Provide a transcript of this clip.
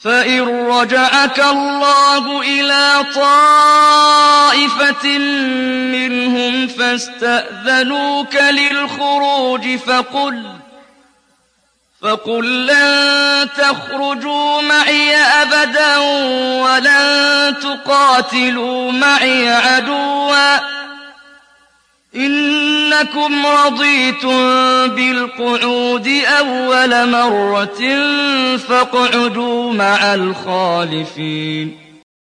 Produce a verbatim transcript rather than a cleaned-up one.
فإن رجعك الله إلى طائفة منهم فاستأذنوك للخروج فقل فقل لن تخرجوا معي أبدا ولن تقاتلوا معي عدوا إنكم رضيتم بالقعود أول مرة فاقعدوا مع الخالفين